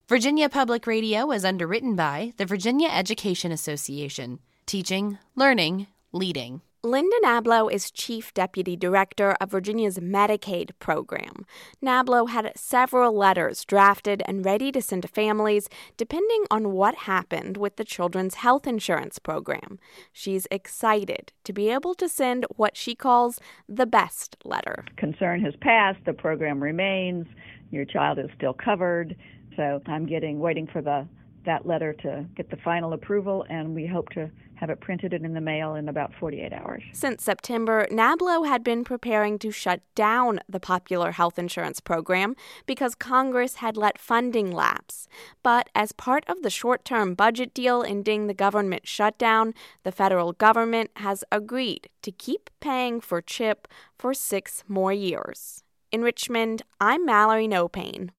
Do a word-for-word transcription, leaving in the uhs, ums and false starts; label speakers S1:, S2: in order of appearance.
S1: Virginia Public Radio is underwritten by the Virginia Education Association. Teaching, learning, leading.
S2: Linda Nablo is Chief Deputy Director of Virginia's Medicaid program. Nablo had several letters drafted and ready to send to families depending on what happened with the Children's Health Insurance Program. She's excited to be able to send what she calls the best letter.
S3: Concern has passed, the program remains, your child is still covered. So I'm getting waiting for the that letter to get the final approval, and we hope to have it printed and in the mail in about forty-eight hours.
S2: Since September, Nablo had been preparing to shut down the popular health insurance program because Congress had let funding lapse. But as part of the short-term budget deal ending the government shutdown, the federal government has agreed to keep paying for CHIP for six more years. In Richmond, I'm Mallory Nopane.